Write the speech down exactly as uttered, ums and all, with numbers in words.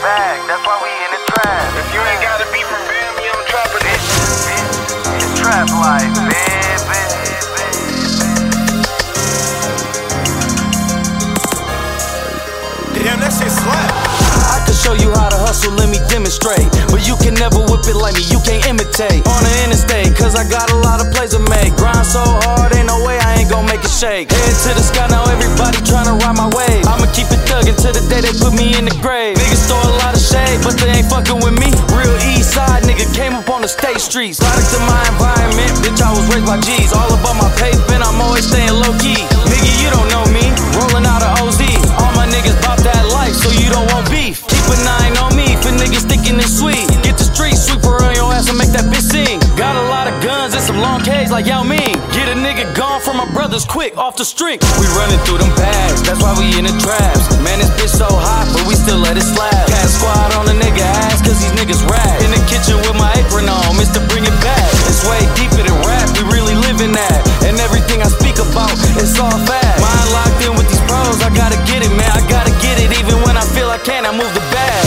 bag, that's why we in the trap. If you ain't gotta be from Bam, you don't drop it. Bitch, bitch, it's trap life, baby. Damn, that shit slap. I can show you how to hustle, let me demonstrate. But you can never whip it like me, you can't imitate. On the interstate, cause I got a lot of plays to make. Grind so hard, ain't no way I ain't gon' make it shake. Head to the sky, now everybody tryna ride my wave. I'ma keep it thuggin' till the day they put me in the grave. Niggas throw a lot of shade, but they ain't fucking with me. Real east side nigga came up on the state streets. Product of my environment, bitch, I was raised by G's. All about my pavement, I'm always staying low key. Nigga, you don't know me, rolling out of O Z. All my niggas bop that life, so you don't want beef. Keep a nine on me for niggas thinking it's sweet. Get the street sweeper on your ass and make that bitch sing. Got a lot of guns and some long K's like Yao Ming. Get a nigga gone from my brothers quick, off the string. We running through them bags, that's why we in the traps. Man, this bitch so hot, but we still let it slap. Cat squad on a nigga ass, cause these niggas rap. In the kitchen with my apron on, Mister Bring It Back. It's way deeper than rap, we really living that. And everything I speak about, it's all fast. Mind locked in with these pros, I gotta get it, man, I gotta get it. Even when I feel I can't, I move the bag.